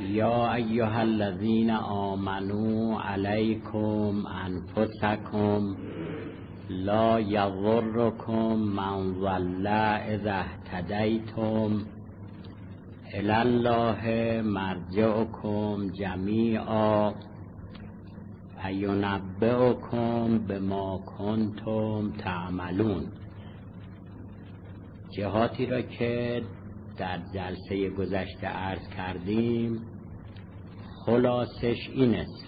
یا ایها الذین آمنوا علیکم انفسکم لا یضرکم من ضل اذا اهتدیتم الی الله مرجعکم جمیعا فینبئکم بما کنتم تعملون. جهاتی را که در جلسه گذشته عرض کردیم خلاصش این است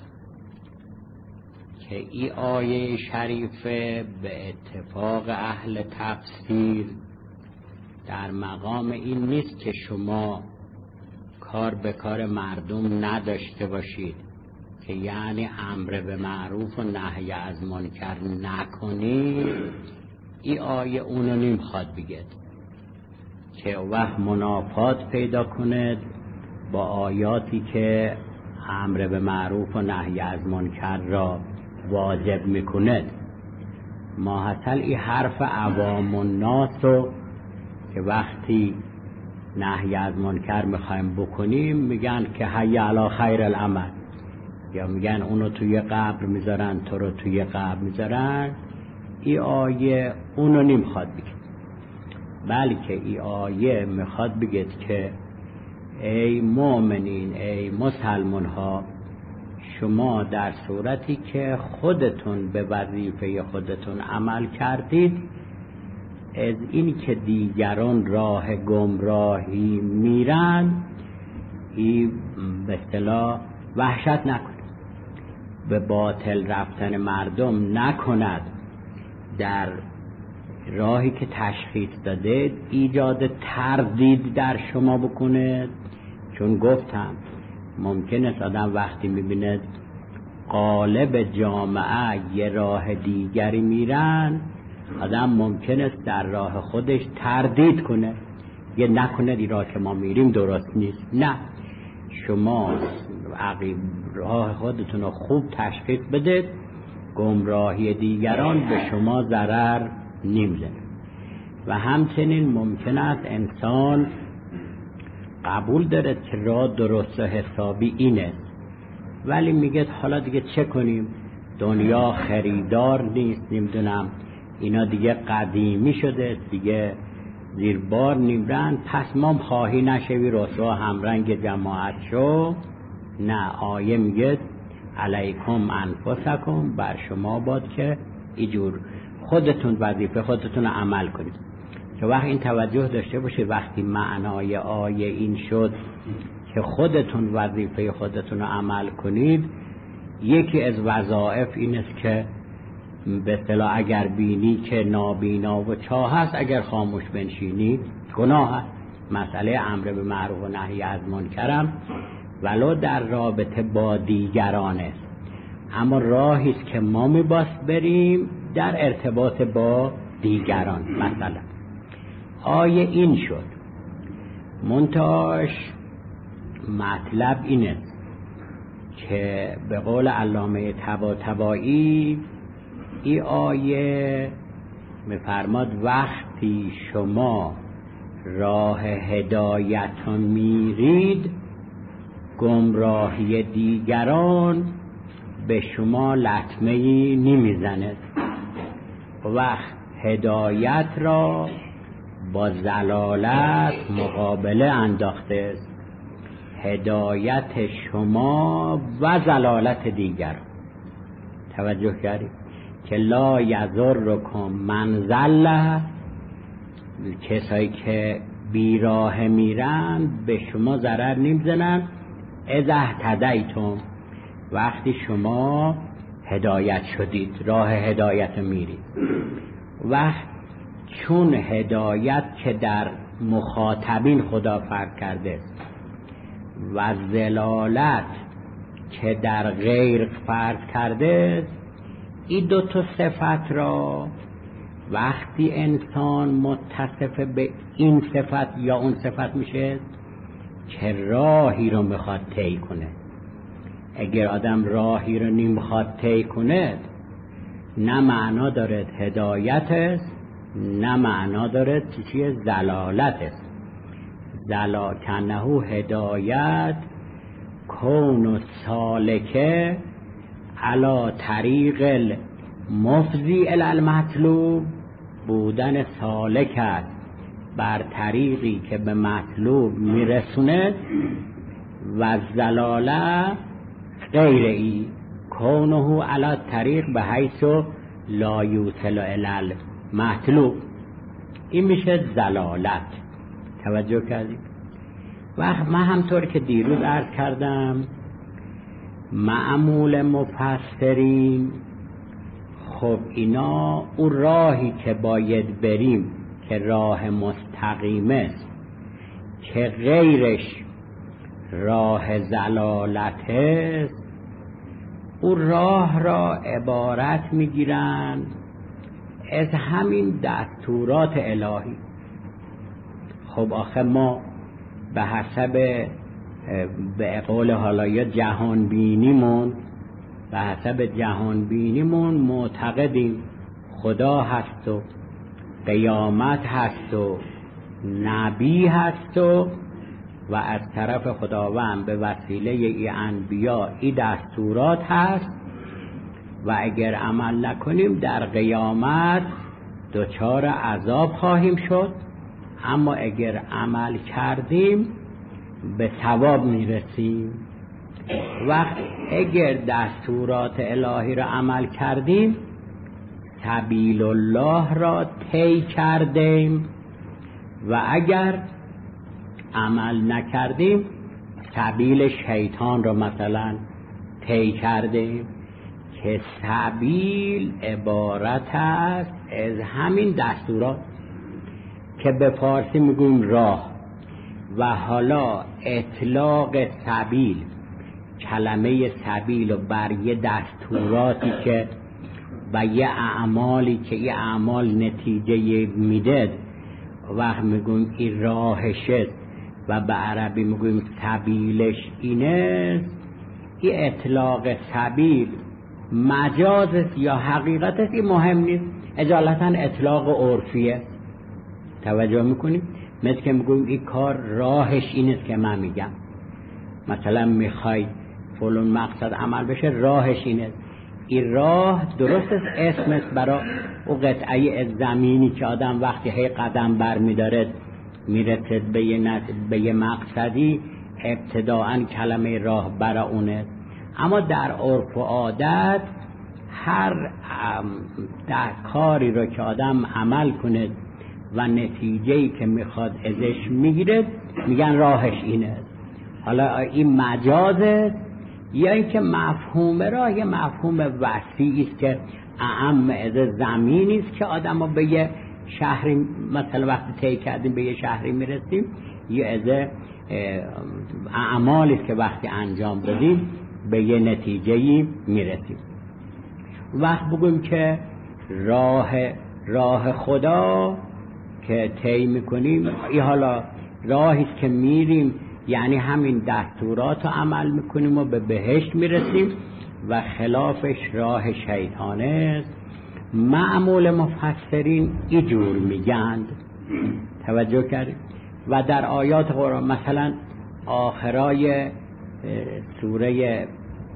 که این آیه شریفه به اتفاق اهل تفسیر در مقام این نیست که شما کار به کار مردم نداشته باشید، که یعنی امر به معروف و نهی از منکر نکنید. این آیه اونو نمیخواد بگه که وقت منافات پیدا کند با آیاتی که امر به معروف و نهی از منکر را واجب میکند. ماحصل این حرف عوام الناس رو که وقتی نهی از منکر میخوایم بکنیم میگن که حی علی خیر العمل، یا میگن اونو توی قبر میذارن تو رو توی قبر میذارن. این آیه اونو نمیخواد بگه، بلکه این آیه میخواد بگه که ای مؤمنین، ای مسلمان ها، شما در صورتی که خودتون به وظیفه خودتون عمل کردید، از این که دیگران راه گمراهی میرن این به اصطلاح وحشت نکنید، به باطل رفتن مردم نکند، در راهی که تشخیص داده ایجاد تردید در شما بکنه. چون گفتم ممکن است آدم وقتی میبینه غالب جامعه یه راه دیگری میرن، آدم ممکن است در راه خودش تردید کنه، یه نکنه این راه که ما میریم درست نیست. نه، شما راه خودتون رو خوب تشخیص بدید، گمراهی دیگران به شما ضرر نمیزنه. و همچنین ممکن است انسان قبول داره که راه درست و حسابی اینه، ولی میگه حالا دیگه چه کنیم، دنیا خریدار نیست، نمیدونم اینا دیگه قدیمی شده، دیگه زیر بار نیمرن، پس ما خواهی نشوی رسوا همرنگ جماعت شو. نه، آیه میگه علیکم انفسکم، بر شما باد که اینجور خودتون وظیفه خودتون عمل کنید. که وقت این توجه داشته باشید وقتی معنای آیه این شد که خودتون وظیفه خودتون عمل کنید، یکی از وظایف این است که به اصطلاح اگر بینی که نابینا و چاه هست، اگر خاموش بنشینی گناه هست. مسئله امر به معروف و نهی از منکرم ولو در رابطه با دیگران است، اما راهی است که ما میباید بریم در ارتباط با دیگران. مثلا آیه این شد، منتهاش مطلب اینه که به قول علامه طباطبایی این آیه میفرماد وقتی شما راه هدایت رو میرید، گمراهی دیگران به شما لطمه‌ای نمیزند. وقت هدایت را با ضلالت مقابله انداخته است، هدایت شما و ضلالت دیگر. توجه کردید که لا یضرکم من ضل، کسایی که بیراه میرن به شما ضرر نمیزنن، اذا اهتدیتم، وقتی شما هدایت شدید، راه هدایت میرید. وقت چون هدایت که در مخاطبین خدا فرق کرده و ضلالت که در غیر فرض کرده، این دو تا صفت را وقتی انسان متصف به این صفت یا اون صفت میشه که راهی رو میخواد طی کنه. اگر آدم راهی رو نمیخواد طی کنه، نه معنا دارد هدایت است، نه معنا دارد چیه ضلالت است. کنه هدایت کون سالکه علی طریق المفضی الی المطلوب، بودن سالک است بر طریقی که به مطلوب میرسونه، و زلاله غیر ای کونه علی طریق به حیث لا یوصل الی المطلوب. این میشه زلالت. توجه کردید؟ و من همطور که دیروز عرض کردم معمول مفسرین، خب اینا اون راهی که باید بریم که راه مستقیمه که غیرش راه زلالت است، اون راه را عبارت میگیرن از همین دستورات الهی. خب آخه ما به حسب به قول حالا یا جهان بینیمون، به حسب جهان بینیمون معتقدیم خدا هست و قیامت هست و نبی هست و از طرف خداوند به وسیله ای انبیا ای دستورات هست و اگر عمل نکنیم در قیامت دچار عذاب خواهیم شد، اما اگر عمل کردیم به ثواب میرسیم. وقت اگر دستورات الهی را عمل کردیم سبیل الله را طی کردیم و اگر عمل نکردیم سبیل شیطان را مثلا طی کردیم، که سبیل عبارت است از همین دستورات که به فارسی میگویم راه. و حالا اطلاق سبیل، کلمه سبیل و بر یه دستوراتی که و یه اعمالی که یه اعمال نتیجه میده و میگویم این راهشه و به عربی میگویم سبیلش اینه، این اطلاق سبیل مجاز است یا حقیقت است این مهم نیست، اجالتا اطلاق عرفیه. توجه میکنیم؟ مثل که میگویم این کار راهش این است که من میگم، مثلا میخوای فلان مقصد عمل بشه راهش اینه. این راه درست است اسم است برای او قطعه از زمینی که آدم وقتی هی قدم بر میدارد میرسد به یه مقصدی، ابتداعا کلمه راه برای اونه. اما در عرف و عادت هر کاری رو که آدم عمل کنه و نتیجه‌ای که میخواد ازش میگیره میگن راهش اینه. حالا این مجازه یا اینکه مفهوم راه یه مفهوم وسیعی است که اعم از زمینی است که آدم‌ها به یه شهری مثلا وقتی طی کردیم به یه شهری میرسیم، یا از اعمالی است که وقتی انجام بدیم به یه نتیجه‌ای میرسیم. وقت بگویم که راه خدا که طی میکنیم این حالا راهی است که میریم، یعنی همین دستورات رو عمل میکنیم و به بهشت میرسیم و خلافش راه شیطانه است. معمول مفسرین اینجور میگند. توجه کردید؟ و در آیات قرآن مثلا آخرای سوره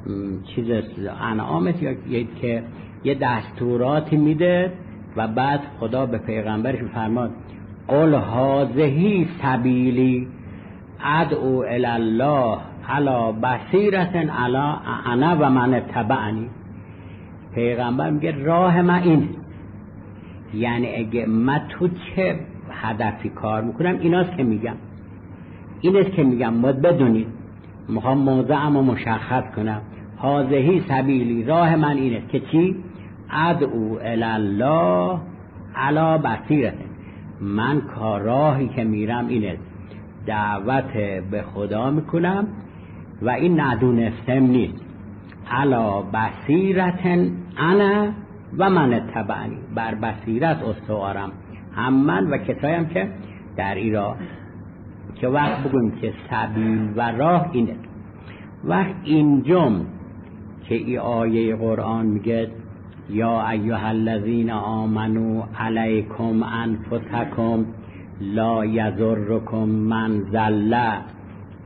انعام یا که یه دستوراتی میده و بعد خدا به پیغمبرش فرماد قل هذه سبیلی ادعو الی الله علی بصیرة انا و من اتبعنی. پیغمبر میگه راه من این، یعنی اگه من تو چه هدفی کار میکنم ایناست که میگم، ایناست که میگم باید بدونید. میخوام موضعمو مشخص کنم. هذه سبیلی، راه من اینه که چی؟ ادعو الی الله علی بصیرة، من راهی که میرم اینه، دعوت به خدا میکنم و این ندونستم نیست. علی بصیرة انا و من اتبعنی، بر بصیرت استوارم هم من و کسایم که در ایران. که وقت بگویم که سبیل و راه اینه. وقت اینجام که ای آیه قرآن میگه یا ایها الذین آمنوا علیکم انفسکم لا یضرکم من ضل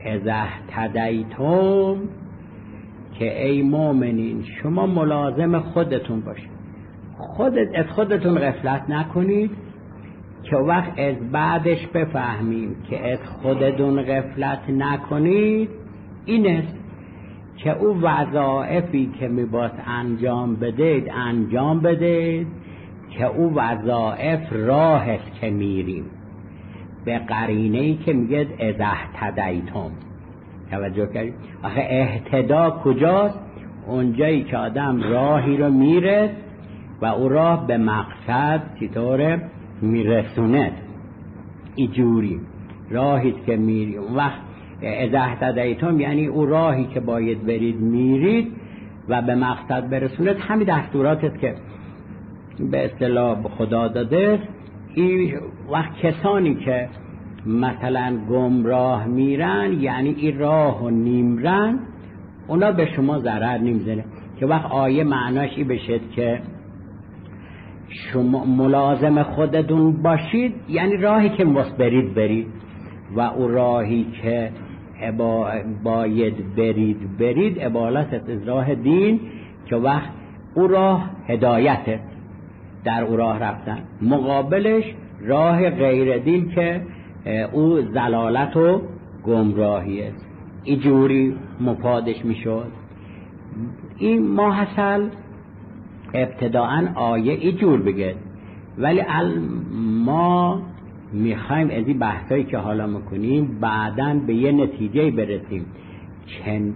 اذا اهتدیتم که ای مؤمنین شما ملازم خودتون باشید، از خودتون غفلت نکنید که وقت از بعدش بفهمیم که از خودتون غفلت نکنید این است که او وظایفی که میباید انجام بدید که او وظایف راه است که میریم به قرینه‌ای که میگه اذا اهتدیتم. توجه کردید؟ آخه اهتدا کجاست؟ اونجایی که آدم راهی رو میره و او راه به مقصد چطوره میرسونه، اینجوری راهیست که میری. اون وقت اذا اهتدیتم یعنی او راهی که باید برید میرید و به مقصد برسوند. همین دستوراتت که به اصطلاح خدا داده. این وقت کسانی که مثلا گمراه میرن یعنی این راه و نیمرن، اونا به شما ضرر نمیزنه. که وقت آیه معناش این بشه که شما ملازم خودتون باشید یعنی راهی که برید و او راهی که باید برید عبارت از راه دین که وقت او راه هدایته، در او راه رفتن. مقابلش راه غیر دین که او ضلالت و گمراهیه. اینجوری مفادش میشد. این ماحصل ابتداعا آیه اینجور بگه، ولی ما میخوایم از این بحثایی که حالا میکنیم بعداً به یه نتیجه برسیم. چند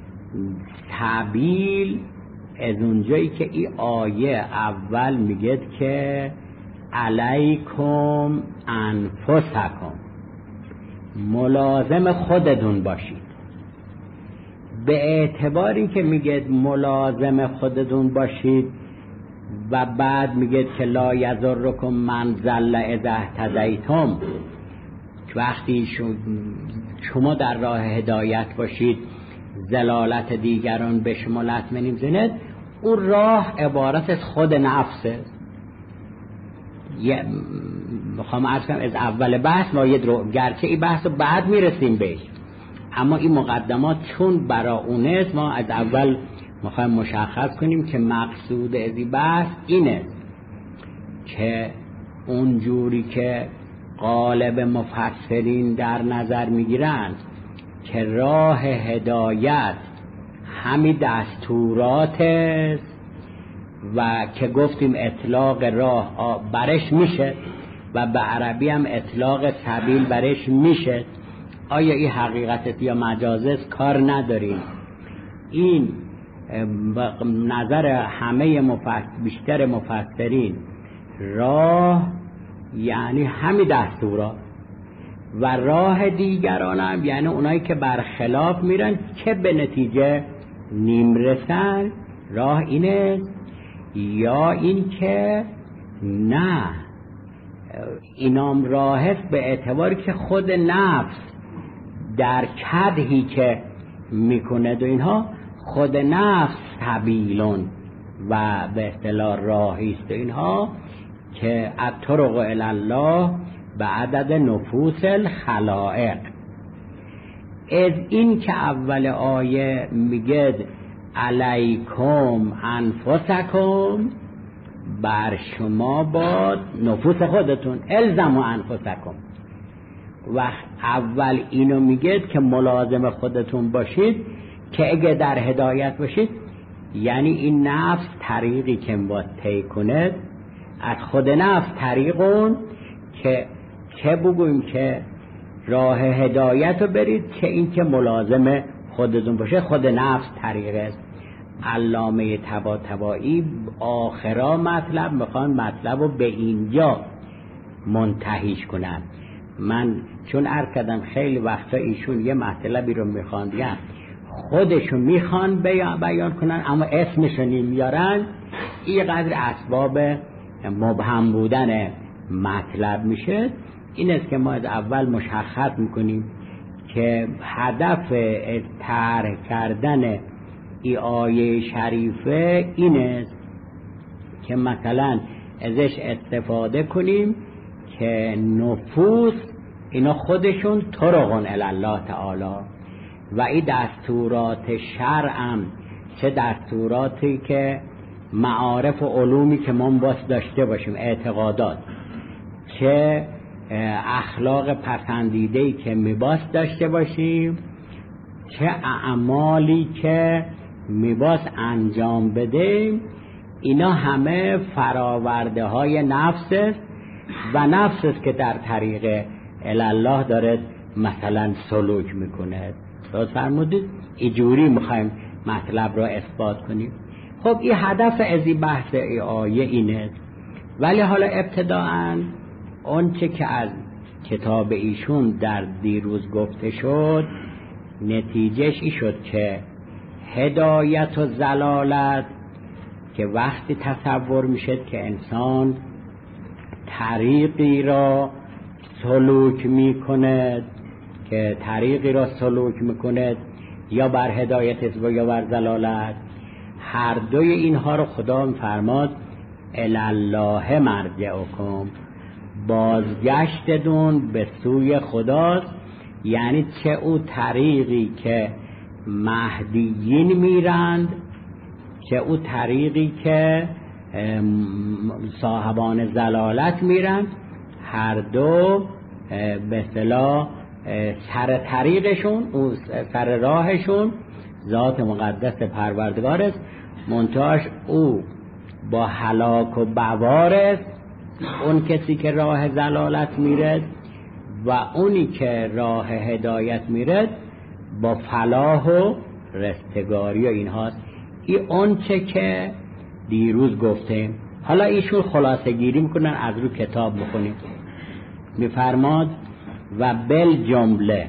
تعبیل از اونجایی که این آیه اول میگه که علیکم انفسکم، ملازم خودتون باشید. به اعتباری که میگه ملازم خودتون باشید و بعد میگه که لا یضرکم من ضل اذا اهتدیتم، وقتی شما در راه هدایت باشید ضلالت دیگران به شما لطمه نمیزند. اون راه عبارت از خود نفسه. میخوام عرض کنم از اول بحث ما گرچه این بحث رو بعد میرسیم بهش، اما این مقدمات چون برا اونه ما از اول میخوایم مشخص کنیم که مقصود از این بحث اینه که اونجوری که غالب مفسرین در نظر میگیرن که راه هدایت همین دستورات است و که گفتیم اطلاق راه برش میشه و به عربی هم اطلاق سبیل برش میشه. آیا این حقیقت یا مجازست کار نداریم. این نظر همه بیشتر مفسرین راه یعنی همین دستورات و راه دیگران هم یعنی اونایی که برخلاف میرن که به نتیجه نمیرسن. راه اینه یا این که نه اینام راهست به اعتباری که خود نفس در کدهی که میکنه و اینها خود نفس سبیلون و به اصطلاح راهیست و اینها که الطرق الی الله به عدد نفوس الخلائق. از این که اول آیه میگه علیکم انفسکم، بر شما باد نفوس خودتون الزموا انفسکم. وقت اول اینو میگه که ملازم خودتون باشید که اگه در هدایت باشید یعنی این نفس طریقی که باید طی کنه از خود نفس طریقون که بگویم که راه هدایت رو برید که این که ملازم خودتون باشه خود نفس طریق است. علامه طباطبایی آخرا مطلب میخوان مطلب رو به اینجا منتهیش کنن. من چون عرض کردم خیلی وقتا ایشون یه مطلبی رو میخوان بگن خودشون میخوان بیان کنن اما اسمش رو نمیارن، این قدر اسباب مبهم بودن مطلب میشه. این است که ما از اول مشخص میکنیم که هدف طرح کردن این آیه شریفه این است که مثلا ازش استفاده کنیم که نفوس اینا خودشون طرقون الی الله تعالی و این دستورات شرعم چه دستوراتی که معارف و علومی که ما باید داشته باشیم، اعتقادات، چه اخلاق پسندیده‌ای که میباید داشته باشیم، چه اعمالی که میباید انجام بدیم، اینا همه فراورده های نفس است و نفس است که در طریق الله داره مثلا سلوک میکنه. درست فرمودید؟ اینجوری میخوایم مطلب را اثبات کنیم. خب این هدف از این بحث ای آیه اینه، ولی حالا ابتداءً اون چه که از کتاب ایشون در دیروز گفته شد نتیجهش ای شد که هدایت و ضلالت که وقتی تصور میشد که انسان طریقی را سلوک میکند، که طریقی را سلوک میکند یا بر هدایت است و یا بر ضلالت، هر دوی اینها رو خدا فرماد الالله مرجعکم، بازگشتتون به سوی خداست. یعنی چه او طریقی که مهدیین میرند، چه او طریقی که صاحبان ضلالت میرند، هر دو به اصطلاح سر طریقشون، سر راهشون ذات مقدس پروردگار است، منتهاش او با هلاک و بوار است، اون کسی که راه ضلالت میرد، و اونی که راه هدایت میرد با فلاح و رستگاری و اینهاست. این اون چه که دیروز گفتیم. حالا ایشون خلاصه گیری میکنن، از رو کتاب بخونیم. میفرماد و بل جمله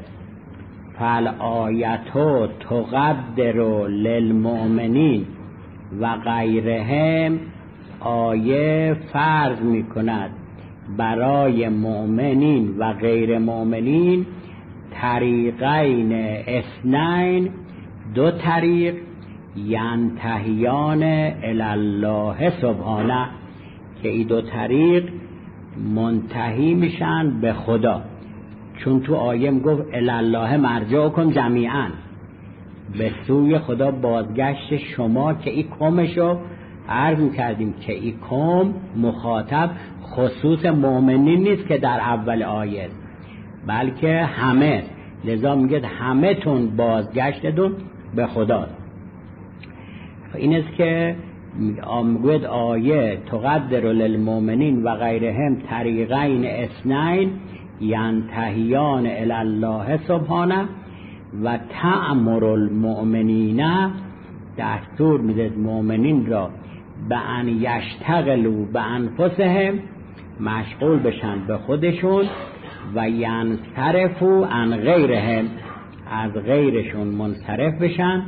فالآیتو تقدر للمؤمنین و غیرهم، آیه فرض میکند برای مؤمنین و غیر مؤمنین طریقین اثنین، دو طریق ینتهیان الله سبحانه، که این دو طریق منتهی میشن به خدا. چون تو آیه گفت الله مرجعکم جمیعا، به سوی خدا بازگشت شما، که این کمشو عرض میکردیم که این کم مخاطب خصوص مؤمنین نیست که در اول آیه، بلکه همه، لذا میگه همه تون بازگشتتون به خدا. این است که میگوید آیه تقدر للمؤمنین و غیرهم طریقین اثنین ینتهیان الله سبحانه و تأمر المؤمنین، دستور میده مؤمنین را به ان یشتغلوا به انفسهم، مشغول بشن به خودشون، و ینصرفوا عن غیرهم، از غیرشون منصرف بشن،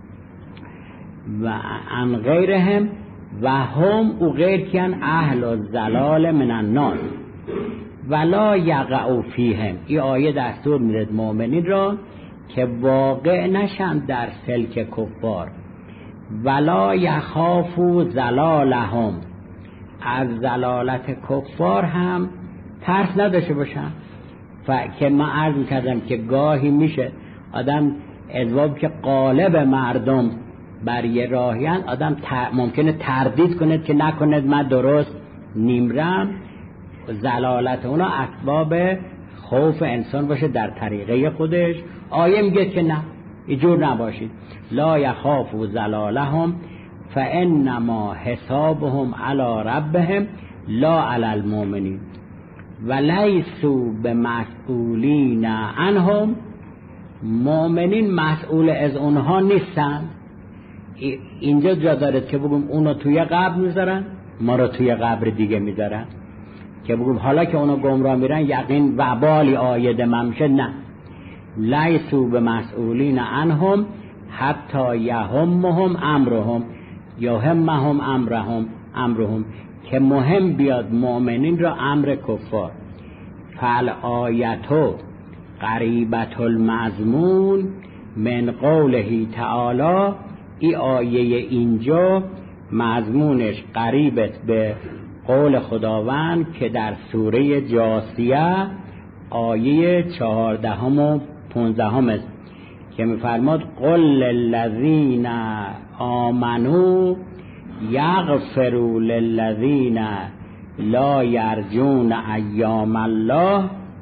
و عن غیرهم و هم او غیر کن اهل الضلال من الناس ولا یقعوا فیهم. این آیه دستور میده مؤمنین را که واقع نشن در سلک کفار، ولا یخافوا ضلالهم، از ضلالت کفار هم ترس نداشته باشن. که من عرض میکردم که گاهی میشه آدم ادواب که قالب مردم بر یه راهیان، آدم ممکنه تردید کنه که نکند من درست نیمرم، ضلالت اونا اسباب خوف انسان باشه در طریقه خودش. آیه میگه که نه، اینجور نباشید، لا یخافوا ضلالهم فانما حسابهم علی ربهم لا علی المؤمنین ولیسوا بمسئولین عنهم، مؤمنین مسئول از اونها نیستن. اینجا جا داره که بگم اونو توی قبر میذارن، ما رو توی قبر دیگه میذارن، که بگم حالا که اونو گمراه میرن یقین وبالی آید ممشه، نه، لیسوا بمسئولین عنهم حتی یهمهم امرهم یهمهم امرهم، که مهم بیاد مؤمنین را امر کفار. فالآیتو قریبت المضمون من قوله تعالی، ای آیه اینجا مضمونش قریبت به قول خداوند که در سوره جاثیه آیه 14 و 15 است، که میفرماد قل للذین آمنوا یغفروا للذین لا یرجون ایام الله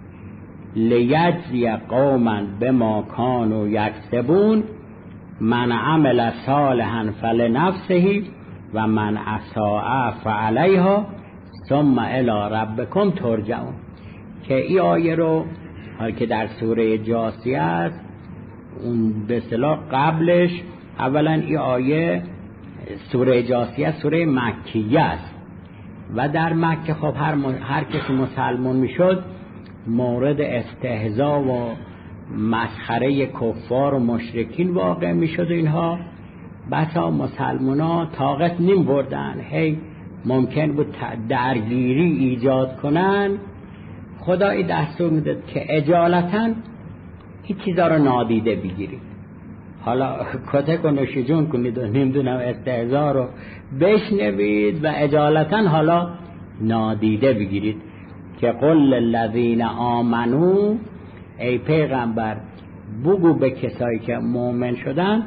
لیجزی قوما بما کانوا یکسبون من عمل صالحا فلنفسه و من اساء فعلیها ثم الی ربکم ترجعون. که این آیه رو که در سوره جاثیه است، اون به اصطلاح قبلش اولا این آیه سوره جاثیه سوره مکیه است و در مکه خب هر کسی مسلمان میشد مورد استهزا و مسخره کفار و مشرکین واقع میشد. اینها بسا مسلمان ها طاقت نمی بردن، هی ممکن بود درگیری ایجاد کنن. خدای دستور میداد که اجالتا این چیزا رو نادیده بگیرید، حالا کتک و نوشیجون کنید و نمیدونم استهزا رو بشنوید و اجالتا حالا نادیده بگیرید. که قل للذین آمنو، ای پیغمبر بگو به کسایی که مؤمن شدن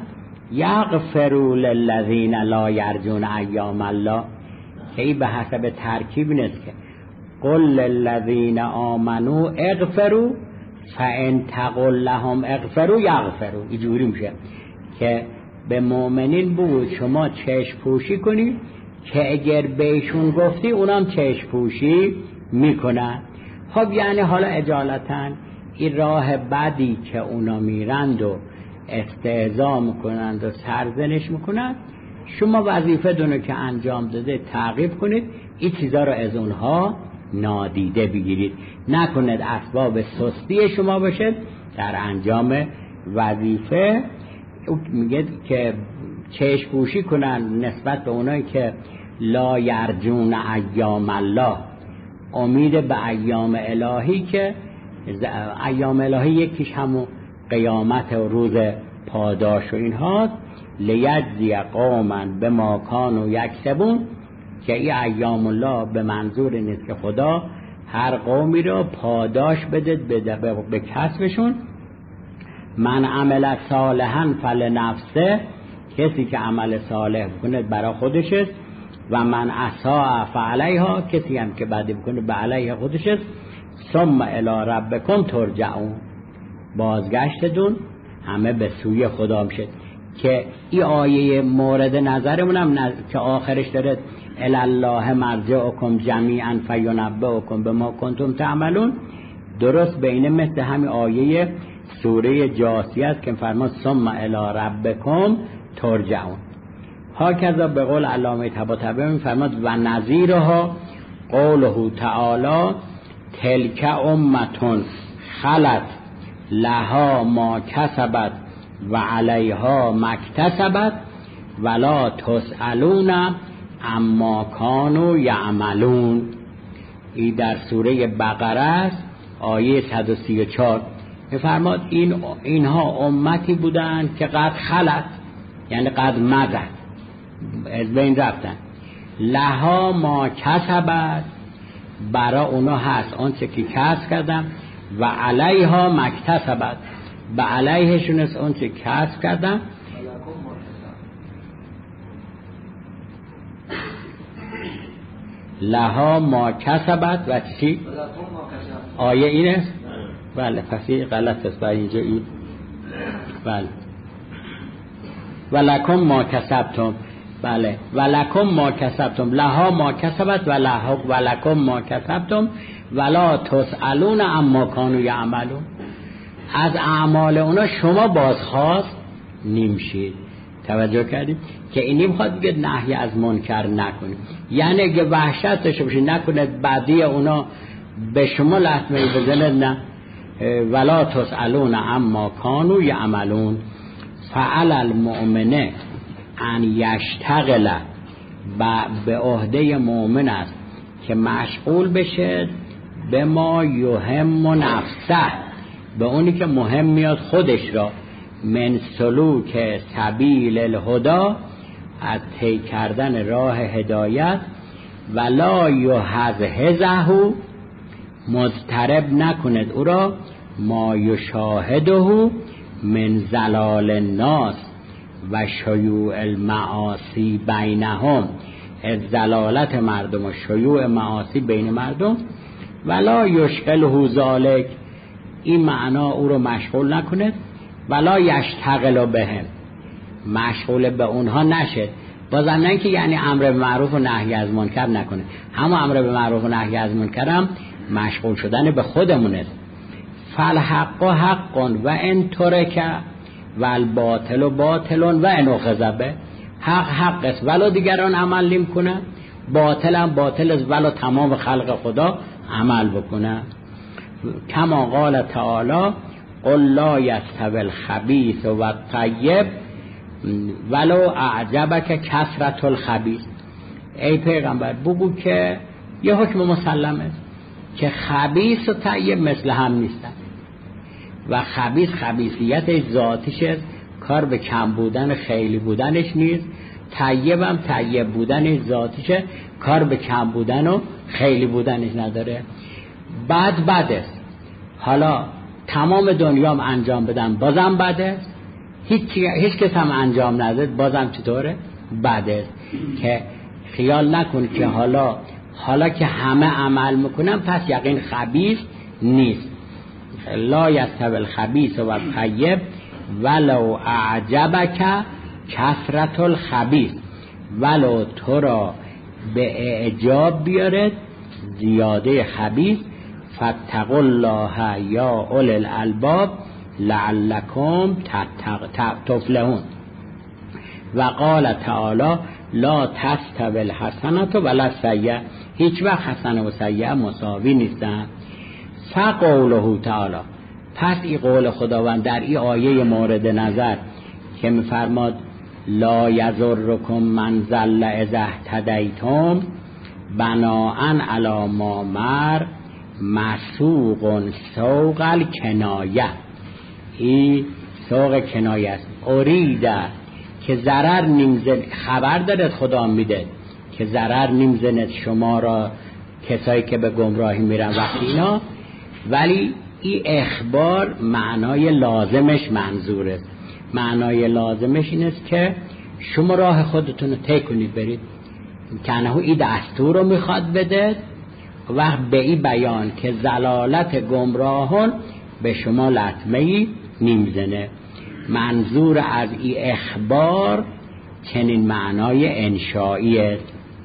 یغفروا للذین لا یرجون ایام الله، که این به حسب ترکیب نیست که قل للذین آمنو اغفروا فان تقل لهم اغفروا یغفروا، اینجوری میشه که به مؤمنین بگو شما چشم پوشی کنید که اگر بهشون گفتی اونم چشم پوشی میکنن. خب یعنی حالا اجالتا این راه بدی که اونا میرند و استهزا میکنند و سرزنش میکنند، شما وظیفه دونه که انجام داده تعقیب کنید، این چیزا رو از اونها نادیده بگیرید، نکنید اسباب سستی شما باشد در انجام وظیفه. میگه که چشم پوشی کنن نسبت به اونایی که لا یرجون ایام الله، امید به ایام الهی، که ایام الهی یکیش همون قیامت و روز پاداش و اینها. لیجزی قوما بما کانوا یکسبون، که این ایام الله به منظور نیست که خدا هر قومی رو پاداش بده به کسبشون. من عمل صالحا فلنفسه، کسی که عمل صالح بکنه برای خودش است، و من اساء فعلیها، کسی هم که بدی بکنه به علیه خودش است. ثم الی ربکم ترجعون، بازگشتتون همه به سوی خدا میشه. که این آیه مورد نظرمون هم که آخرش داره الی الله مرجعکم جمیعا فینبئکم بما کنتم تعملون، درست بین مثل همین آیه سوره جاثیه است که فرمود ثم الی ربکم ترجعون. هاکذا به قول علامه طباطبایی میفرماد و نظیرها قوله تعالی تلک امة خلت لها ما کسبت و علیها ما اکتسبت ولا تسألون عما کانوا یعملون. این در سوره بقره است، آیه 134. میفرماد اینها امتی بودند که قد خلت، یعنی قد مضت، از بین رفتن. لها ما کسبت، برای اونا هست آنچه که کسب کردم، و علیها ما اکتسبت، به علیهشون است آنچه کسب کردم. لها ما کسبت و چی؟ آیه این است؟ بله، پس این غلط است برای اینجا این. بله ولکم ما کسبتم، بله ولکم ما کسبتم، لها ما کسبت ولکم ما کسبتم ولا تسألون عما کانوا یعملون. از اعمال اونا شما بازخواست نمیشید. توجه کردید که اینی میخواد بگه نهی از منکر نکنید، یعنی اگه وحشت داشته باشید نکنید بعدی اونا به شما لطمه بزنید، نه. ولا تسألون عما کانوا یعملون. فعل المؤمن ان یشتغل، به عهده مؤمن است که مشغول بشه به ما یهم نفسه، به اونی که مهم میاد خودش را، من سلوک سبیل الهدا، از طی کردن راه هدایت، ولا یهزهزه، مضطرب نکند او را، ما یشاهده من زلال الناس و شیوع المعاصی بینهم، از زلالت مردم و شیوع معاصی بین مردم. ولا یشغله ذلک، این معنا او رو مشغول نکنه. ولا یشتغل بهم، مشغول به اونها نشه. بازم نه که یعنی امر به معروف و نهی از منکر نکنه، همون امر به معروف و نهی از منکر هم مشغول شدن به خودمونه. فالحق حق و ان ترک و الباطل باطل و ان اخذ به، حق حق است ولو دیگران عمل نمی‌کنه، باطل هم باطل است ولو تمام خلق خدا عمل بکنه. کما قال تعالی قل لا یستوی الخبیث و الطیب ولو اعجبک کثرت الخبیث. ای پیغمبر بگو که یه حکم مسلمه که خبیث و طیب مثل هم نیستن و خبیث خبیثیتش ذاتیش است، کار به کم بودن خیلی بودنش نیست. طیب هم طیب بودنش ذاتیشه، کار به کم بودن و خیلی بودنش نداره. بد است، حالا تمام دنیا هم انجام بدن بازم بده، هیچ کس هم انجام نده بازم چطوره؟ بده. که خیال نکن که حالا که همه عمل میکنن پس یقین خبیث نیست. لا یستوی الخبیث و الطیب ولو اعجبک کثرت الخبیث، ولو تو را به اعجاب بیارد زیاده خبیث. فاتقوا الله یا اولی الالباب لعلکم تفلحون. و قال تعالی لا تستوی الحسنة ولا السیئة، هیچ وقت حسنه و سیئه مساوی نیستن. فقوله تعالی، پس این قول خداوند در این آیه مورد نظر که میفرماد لا یضرکم من ضل اذا اهتدیتم بناء علی ما مر مسوق سوق الکنایه، این سوق کنایه است. اریده که ضرر نمیزن، خبر دارد خدا میده که ضرر نمیزند شما را کسایی که به گمراهی میرن وقتی اینا، ولی این اخبار معنای لازمش منظوره. معنای لازمش این است که شما راه خودتون رو طی کنید برید، کنه این دستور رو میخواد بده و به این بیان که زلالت گمراهان به شما لطمه‌ای نمیزنه. منظور از این اخبار چنین معنای انشائیه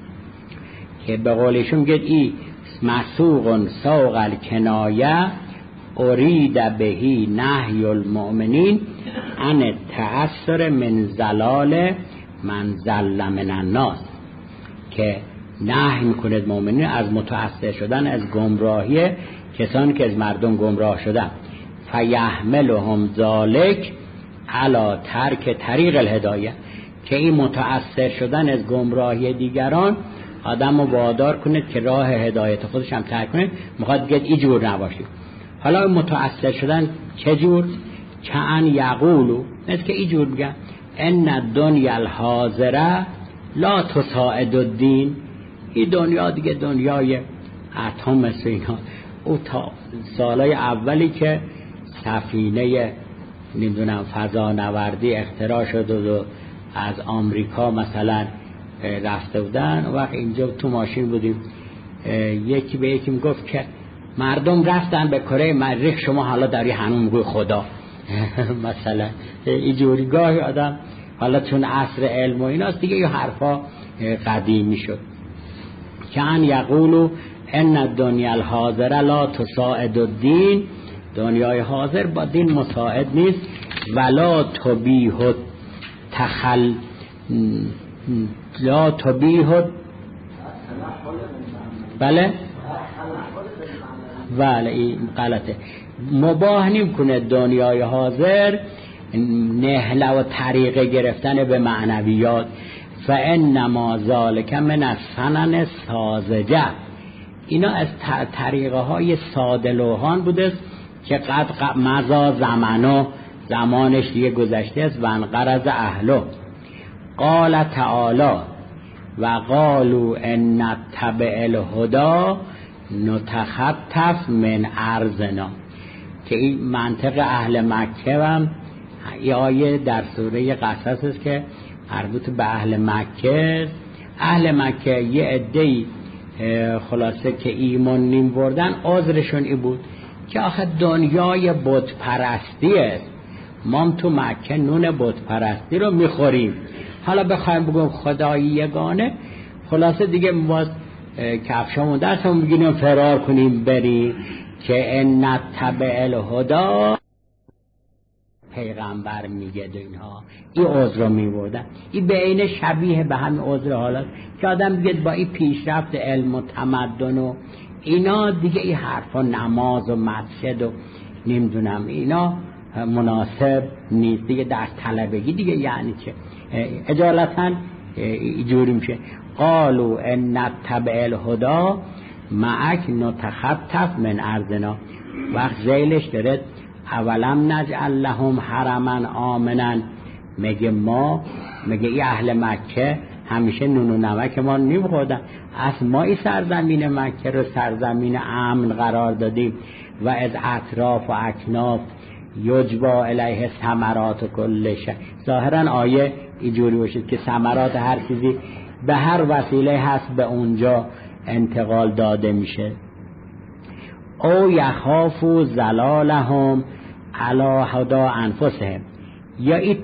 که به قولشون میگه این مسوق سوق الکنایه ارید بهی نهی المؤمنین عن التأثر من زلال من زل من الناس، که نهی میکند مؤمنین از متأثر شدن از گمراهی کسانی که از مردم گمراه شدن. فیحملهم ذالک علی ترک طریق الهدایه، که این متأثر شدن از گمراهی دیگران آدم رو وادار کنید که راه هدایت خودش هم ترک کنید. میخواد بگید این جور نباشید. حالا متأثر شدن چه جور؟ که ان یقولو، مثل که این جور بگن ان الدنیا الحاضره لا تساعد الدین، این دنیا دیگه دنیای اتم مثل اینا. او تا سالای اولی که سفینه نمیدونم فضانوردی اختراع شد و از آمریکا مثلا رفته بودن، وقت اینجا تو ماشین بودیم یکی به یکی میگفت که مردم رفتن به کره مریخ، شما حالا داری هنوز میگوی خدا. مثلا اینجوری گاهی آدم حالا چون عصر علم و ایناست دیگه یه حرفا قدیمی شد. که ان یقولو ان الدنیا الحاضره لا تساعد الدین، دنیای حاضر با دین مساعد نیست. ولا تبیح لا تبیح بله این غلطه، مباح نمی کنه دنیای حاضر نهله و طریقه گرفتن به معنویات. فانما ذالک من السنن ساذجه، اینا از طریقه های ساده لوحان بوده که قد مضا زمانش دیگه گذشته است. و انقرض اهله. قال تعالی و قالوا ان نتبع الهدى نتخطف من ارضنا، که این منطق اهل مکه هم این آیه در سوره قصص است که مربوط به اهل مکه. اهل مکه یه عده‌ای خلاصه که ایمان نیم بردن، عذرشون این بود که آخه دنیای بت پرستی است، ما تو مکه نون بت پرستی رو میخوریم، حالا بخوایم بگم خدای یگانه، خلاصه دیگه باز کفشامون دستمون بگیریم فرار کنیم بریم که ان نتبع الهدی، پیغمبر میگه و اینها این عذر رو میبردن. این به عین شبیه به همین عذر حالات که آدم میگه با این پیشرفت علم و تمدن و اینا دیگه این حرفا نماز و مسجد و نمیدونم اینا مناسب نیست دیگه، در طلبگی دیگه یعنی چه اجالتا اینجوری میشه. قالوا ان نتبع الهدی معک نتخطف من ارضنا، وقت زیلش داره اولم نجعل لهم حرما آمنا، میگه این اهل مکه همیشه نون و نمک ما نمیخوردن، از ما این سرزمین مکه رو سرزمین امن قرار دادیم و از اطراف و اکناف یجبا الیه ثمرات کل شیء. ظاهرا آیه اینجوری باشید که ثمرات هر چیزی به هر وسیله هست به اونجا انتقال داده میشه. او یخافو زلالهم علی هدا انفسهم، یا این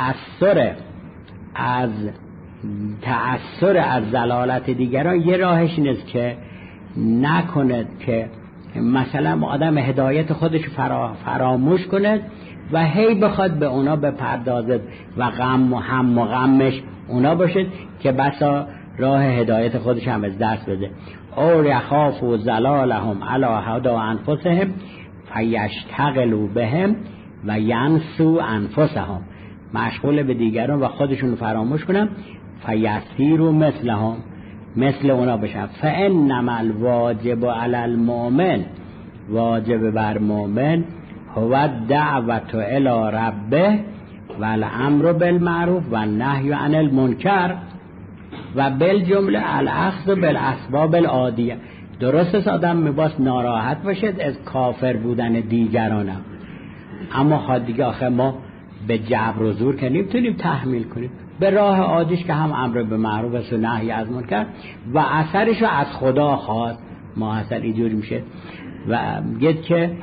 تأثر از زلالت دیگران یه راهش این است که نکند که مثلا آدم هدایت خودش فراموش کند و هی بخواد به اونا بپردازد و غم و هم و غمش اونا باشد که بسا راه هدایت خودش هم از دست بده. او یخافوا زلالهم علی هدا انفسهم فیشتغلوا بهم و ینسوا انفسهم، مشغول به دیگران و خودشون فراموش کنن، فیسیروا مثلهم، مثل اونا بشن. فانما الواجب علی المؤمن، واجب بر مؤمن هو دعوت الی ربه و الامر بالمعروف و النهی عن المنکر و بالجمله الاخذ بالاسباب العادیه. درست است آدم میباید ناراحت باشد از کافر بودن دیگرانم، اما خواهد دیگه آخه ما به جبر و زور که نمیتونیم تحمیل کنیم، به راه عادیش که هم امر به معروف است و نهی از منکر و اثرش رو از خدا خواست. ما اثر اینجوری میشه و میگه که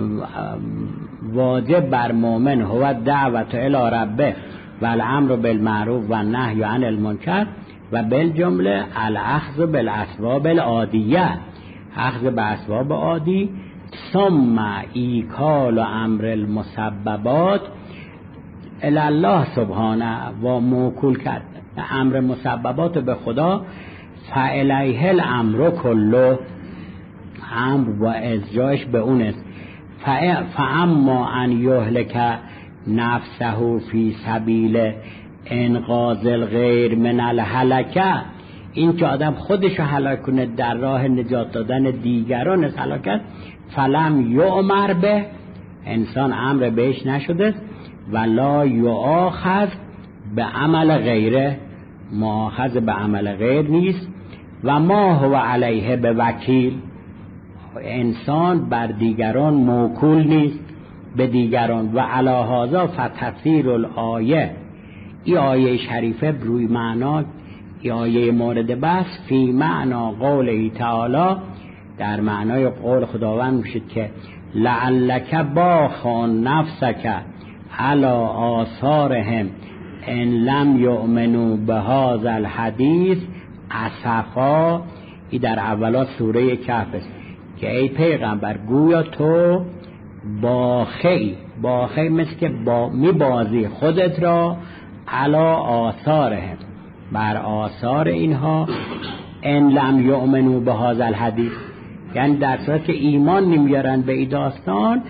واجب بر مؤمن هو دعوت الی ربه و الامر بالمعروف و النهی عن المنکر و بالجمله الاخذ بالاسباب العادیه، اخذ به اسباب عادی، ثم ایکال امر المسببات الی الله سبحانه و موکول کرد امر مسببات به خدا، فالیه الامر کله، امر و ازجاش به اون است. فاما ان یهلک نفسه فی سبیل انقاذ الغیر من الهلکه، این که آدم خودش رو هلاک کنه در راه نجات دادن دیگران از هلاکت، فلم یؤمر به، انسان امر بهش نشده و لا یؤاخذ به عمل غیره، مؤاخذ به عمل غیر نیست و ما هو علیه به وکیل، انسان بر دیگران موکول نیست به دیگران. و علی هذا فتفسیر الآیه، این آیه شریفه روی معنا این آیه مورد بحث فی معنا قوله تعالی، در معنای قول خداوند میشد که لعلک باخون نفسک علی آثارهم ان لم یؤمنوا بهذا الحدیث اسفا. ای در اولا سوره کهف است که ای پیغمبر گویا تو باخی مثل که میبازی خودت را علی آثارهم، بر آثار اینها، ان لم یؤمنوا بهذا الحدیث، یعنی در صورت که ایمان نمیارن به این داستان،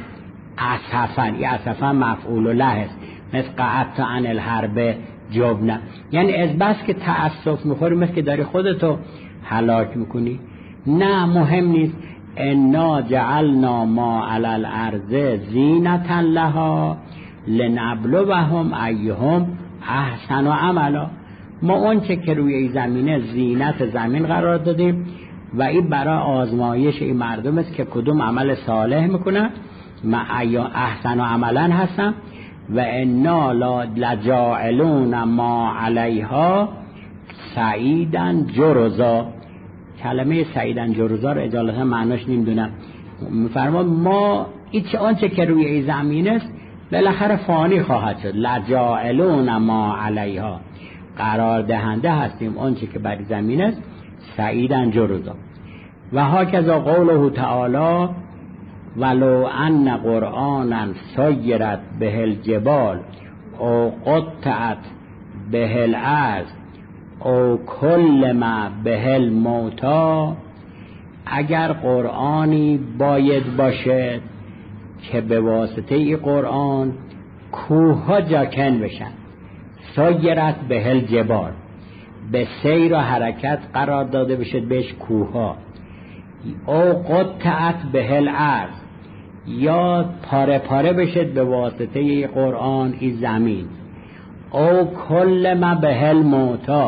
اسفا مفعول له است، مثل قعدت عن الحرب جبنه، یعنی از بس که تأسف میخوری مثل که داری خودتو هلاک میکنی. نه مهم نیست. انا جعلنا ما علی الارض زینتا لها لنبلوهم ایهم احسن عملا، ما اون چه که روی این زمینه زینت زمین قرار دادیم و این برای آزمایش این مردم است که کدوم عمل صالح میکنن، احسن عملا هستن و انا لجاعلون ما علیها سعیدا جرزا. کلمه سعیدا جرزا رو اجالتا معناش نمیدونم. میفرما ما هیچ آنچه که روی این زمین است بالاخره فانی خواهد شد. لجاعلون ما علیها، قرار دهنده هستیم آنچه که بر زمین است، سعیدا جرزا. و هاکذا قوله تعالی ولو ان قرآنا سیرت به الجبال او قطعت به الارض او کلم به الموتی. اگر قرآنی باید باشد که به واسطه ای قرآن کوه ها جاکن بشن، سیرت به الجبال، به سیر و حرکت قرار داده بشد بهش کوه ها، او قطعت به الارض، یا پاره پاره بشد به واسطه ای قرآن ای زمین، او کلم به الموتی،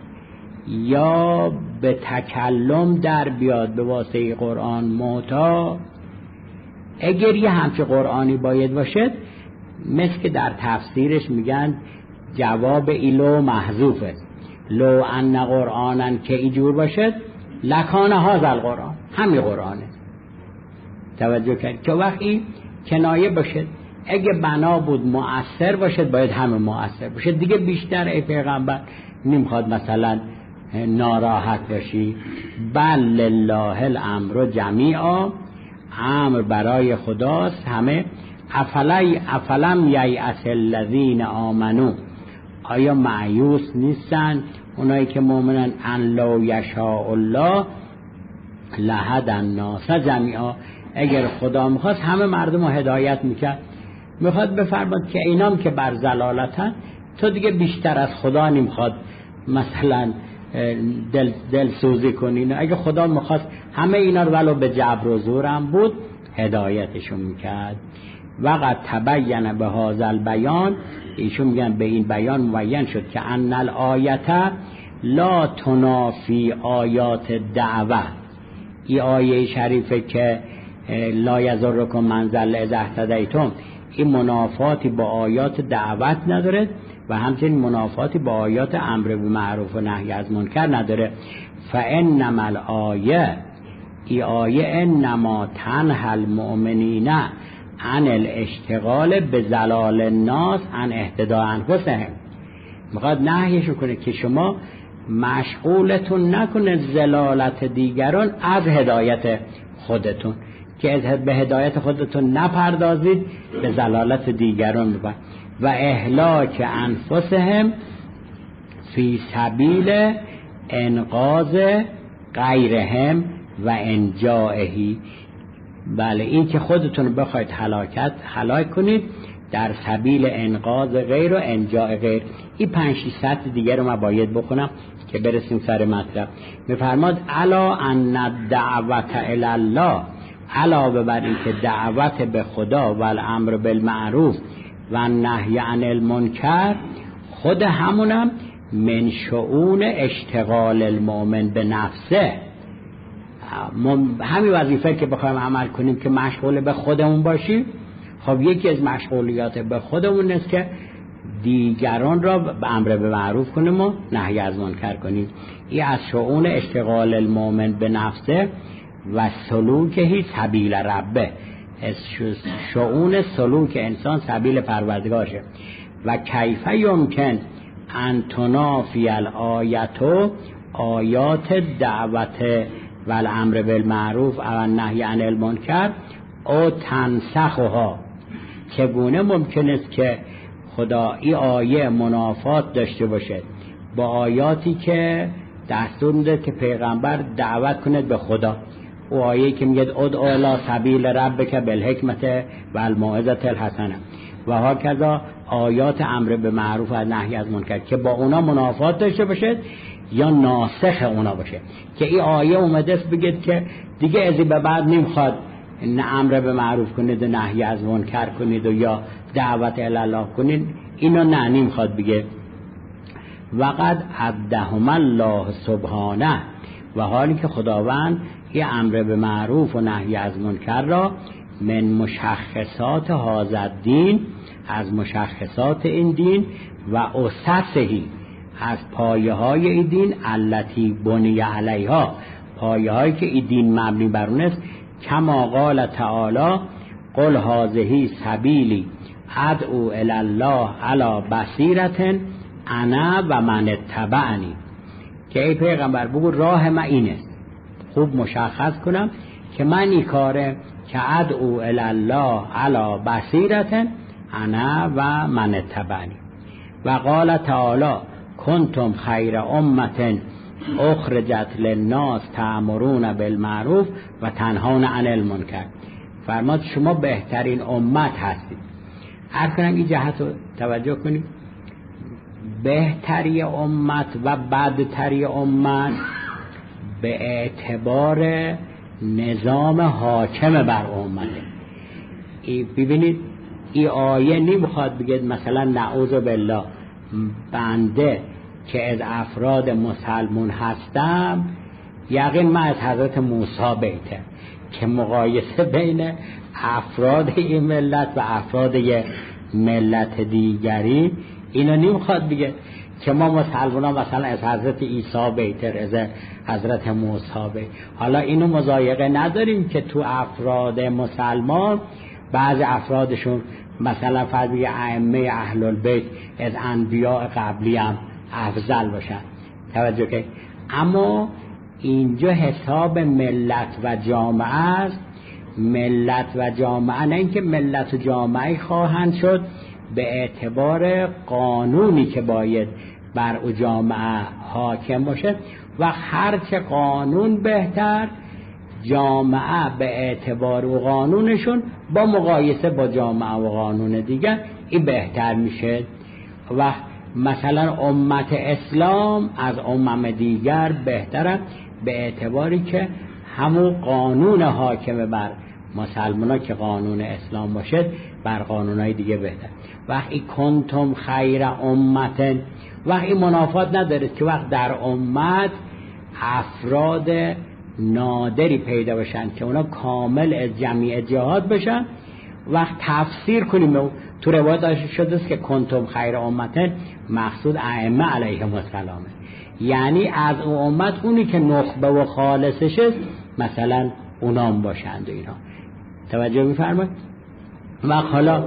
یا به تکلم در بیاد به واسطه ای قرآن موتا. اگر یه همچه قرآنی باید باشد، مثل که در تفسیرش میگن جواب ایلو محذوف است. لو ان قرآنن که اینجور باشد لکان هذا القرآن، همین قرآنه. توجه کرد که وقتی کنایه باشد، اگه بنا بود مؤثر باشد باید همه مؤثر باشد دیگه. بیشتر ای پیغمبر نمیخواد مثلا ناراحت باشی. بل لله الامر جمیعا، امر برای خداست همه. افلم ییأس الذین آمنو، آیا مایوس نیستن اونایی که مؤمنن ان لو یشاء الله لهدی الناس جمیعا، اگر خدا میخواست همه مردم رو هدایت میکرد. میخواد بفرماد که اینام که بر ضلالتن، تو دیگه بیشتر از خدا نمیخواد مثلا دل سوزی کنین. اگه خدا میخواست همه اینا رو ولو به جبر و زورم بود هدایتشون میکرد. وقد تبین به هذا البیان، ایشون میگن به این بیان مبین شد که ان الآیت لا تنافی آیات دعوه. این آیه شریفه که لا یضرکم من ضل اذا اهتدیتم، این منافاتی با آیات دعوت نداره و همچنین منافاتی با آیات امر به معروف و نهی از منکر نداره. فانما الآیه، ای آیه انما تنهی المؤمنین عن الاشتغال به ضلال الناس عن اهتداء انفسهم. میخواد نهیشون کنه که شما مشغولتون نکنه ضلالت دیگران از هدایت خودتون، که به هدایت خودتون نپردازید، به ضلالت دیگران ببرید. و اهلاک انفسهم فی سبیل انقاذ غیرهم و انجائه. بله، این که خودتون بخواید هلاک کنید در سبیل انقاذ غیر و انجاء غیر. این 5-6 دیگه رو من باید بخونم که برسیم سر مطلب. میفرماد الا ان الدعوت الی الله، علاوه بر این که دعوت به خدا و الامر بالمعروف و نهی عن المنکر، خود همونم من شؤون اشتغال المؤمن به نفسه. همین وظیفه که بخوایم عمل کنیم که مشغول به خودمون باشیم، خب یکی از مشغولیات به خودمون است که دیگران را به امر به معروف کنیم و نهی از منکر کنیم. این از شؤون اشتغال المؤمن به نفسه و سلوکه سبیل ربه، شؤون سلوک انسان سبیل پروردگارشه. و کیف یمکن ان تنافی الآیت آیات دعوت و الامر بالمعروف و النهی عن المنکر او تنسخها، چگونه ممکن است که خدا این آیه منافات داشته باشه با آیاتی که دستور میده که پیغمبر دعوت کنه به خدا؟ او آیه که میگه ادعو الی سبیل ربک بالحکمت و الموعظه الحسنه، و هاکذا آیات امر به معروف و نهی از منکر که با اونا منافات داشته باشه یا ناسخ اونا باشه. که این آیه اومده است بگید که دیگه از به بعد نمیخواد امر به معروف کنید و نهی از منکر کنید و یا دعوت الی الله کنید، اینا نه، نمیخواد بگه. وقد عدهم الله سبحانه، و حالی که خداوند این امر به معروف و نهی از منکر را من مشخصات هذا الدین، از مشخصات این دین، و اسسهی، از پایه های این دین، التی بنی علیها، پایه هایی که این دین مبنی بر اون است، کما قال تعالی قل هذه سبیلی ادعو الی الله علی بصیرة انا و من اتبعنی، که ای پیغمبر بگو راه من این است، خوب مشخص کنم که من این کاره که ادعو الی الله علی بصیرة انا و من اتبعنی. و قال تعالی کنتم خیر امة اخرجت للناس تأمرون بالمعروف و تنهون عن المنکر، فرماد شما بهترین امت هستید. عرض کنم این جهت رو توجه کنید، بهتری امت و بدتری امت به اعتبار نظام حاکم بر امته. ببینید این آیه نمیخواد بگید مثلا نعوذ بالله بنده که از افراد مسلمون هستم یقین من از حضرت موسی بهتر، که مقایسه بین افراد این ملت و افراد یه ملت دیگری اینو نمیخواد بگه که ما مسلمان ها مثلا از حضرت عیسی بهتر، از حضرت موسی بهتر. حالا اینو مضایقه نداریم که تو افراد مسلمان بعض افرادشون مثلا فرض بگه ائمه اهل البیت از انبیاء قبلی هم افضل باشن، توجه که اما اینجا حساب ملت و جامعه است. ملت و جامعه نه اینکه ملت و جامعه خواهند شد به اعتبار قانونی که باید بر او جامعه حاکم باشه، و هرچه قانون بهتر جامعه به اعتبار و قانونشون با مقایسه با جامعه و قانون دیگر این بهتر میشه. و مثلا امت اسلام از امم دیگر بهتره به اعتباری که همون قانون حاکم بر مسلمان ها که قانون اسلام باشه بر قانون های دیگه بهتر. وقتی کنتم خیر امت، وقتی منافات نداره که وقت در امت افراد نادری پیدا بشن که اونا کامل از جمعیت جهاد بشن، وقت تفسیر کنیم تو روایت شده است که کنتم خیر امت مقصود ائمه علیهم السلام، یعنی از اون امت اونی که نخبه و خالصش است مثلا اونام باشند و اینا. توجه می‌فرمایید؟ و حالا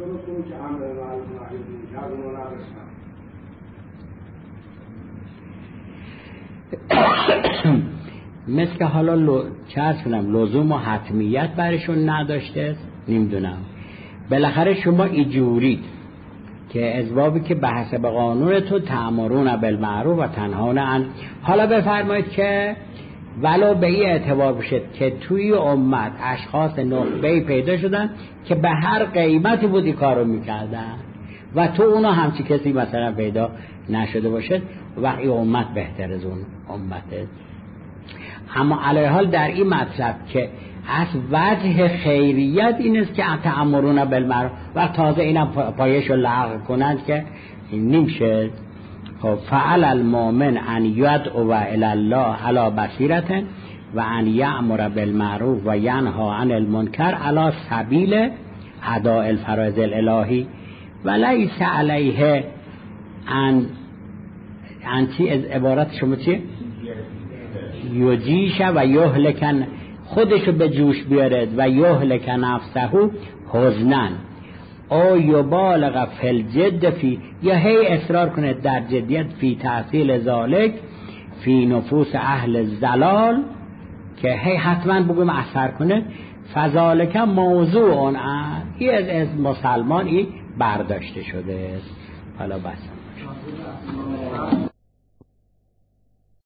مثل که حالا چرس کنم لزوم و حتمیت برشون نداشته، نمیدونم بالاخره شما ایجورید که ازبابی که به حسب قانون تو تأمرون بالمعروف و تنهون عن. حالا بفرمایید که ولو به این اعتبار بشه که توی امت اشخاص نخبه‌ای پیدا شدن که به هر قیمتی بود این کارو میکردن و تو اونا همچی کسی مثلا پیدا نشده باشه، وقتی امت بهتر از اون امته. اما علیه حال در این مطلب که از وجه خیریت این است که تأمرون بالمعروف و تازه اینم پایش رو لغو کنند که نمیشه. خب فعل المؤمن ان یدعو الی الله علی بصیرة و ان یأمر بالمعروف و ینهی عن المنکر علی سبیل اداء الفرائض الالهی و لیس علیه ان چی از عبارت شما چی؟ یجیش و یهلکن، خودشو به جوش بیارد و یهلک نفسه حزنن او یبالغ فی الجد فی، یا هی اصرار کنه در جدیت فی تحصیل ذالک فی نفوس اهل الضلال، که هی حتما بگم اثر کنه. فذالک موضوع اون از مسلمان این برداشته شده است. حالا بس